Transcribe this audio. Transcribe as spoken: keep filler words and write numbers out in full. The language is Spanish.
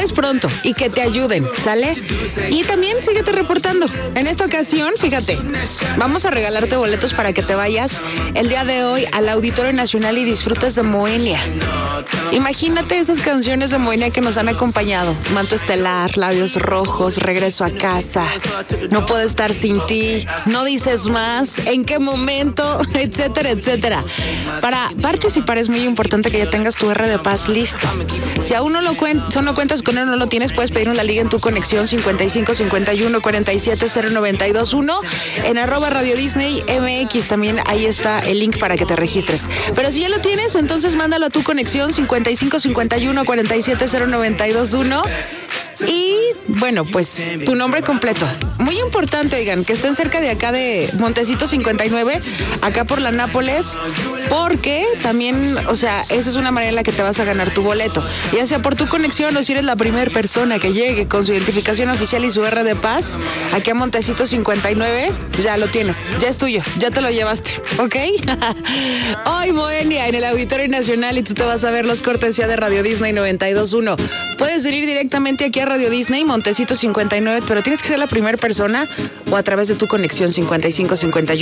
Es pronto y que te ayuden, ¿sale? Y también síguete reportando. En esta ocasión, fíjate, vamos a regalarte boletos para que te vayas el día de hoy al Auditorio Nacional y disfrutes de Moenia. Imagínate esas canciones de Moenia que nos han acompañado. Manto Estelar, Labios Rojos, Regreso a Casa, No Puedo Estar Sin Ti, No Dices Más, ¿En qué momento? Etcétera, etcétera. Para participar es muy importante que ya tengas tu R de Paz listo. Si aún no lo, cuen- si no cuentas con él, no lo tienes, puedes pedir una liga en tu conexión cincuenta y cinco cincuenta y uno cuarenta y siete cero noventa y dos uno en arroba Radio Disney M X. También ahí está el link para que te registres. Pero si ya lo tienes, entonces mándalo a tu conexión cincuenta y cinco cincuenta y uno cuarenta y siete cero noventa y dos uno. Y bueno, pues tu nombre completo. Muy importante, oigan, que estén cerca de acá de Montecito cincuenta y nueve, acá por la Nápoles, porque también, o sea, esa es una manera en la que te vas a ganar tu boleto. Ya sea por tu conexión o si eres la primera persona que llegue con su identificación oficial y su R de Paz, aquí a Montecito cincuenta y nueve, ya lo tienes, ya es tuyo, ya te lo llevaste, ¿ok? Hoy Moenia en el Auditorio Nacional y tú te vas a ver los cortesía de Radio Disney noventa y dos uno. Puedes venir directamente aquí a Radio Disney, Montecito cincuenta y nueve, pero tienes que ser la primera persona o a través de tu conexión cincuenta y cinco cincuenta y uno